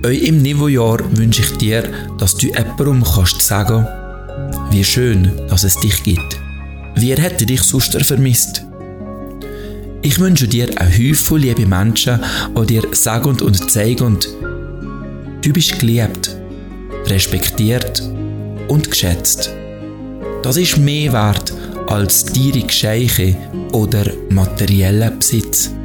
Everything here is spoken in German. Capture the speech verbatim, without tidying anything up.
Auch im Neujahr wünsche ich dir, dass du jemandem kannst sagen, wie schön, dass es dich gibt. Wer hätte dich sonst vermisst? Ich wünsche dir einen Haufen liebe Menschen, die dir sagen und zeigen, du bist geliebt, respektiert und geschätzt. Das ist mehr wert als teure Geschenke oder materiellen Besitz.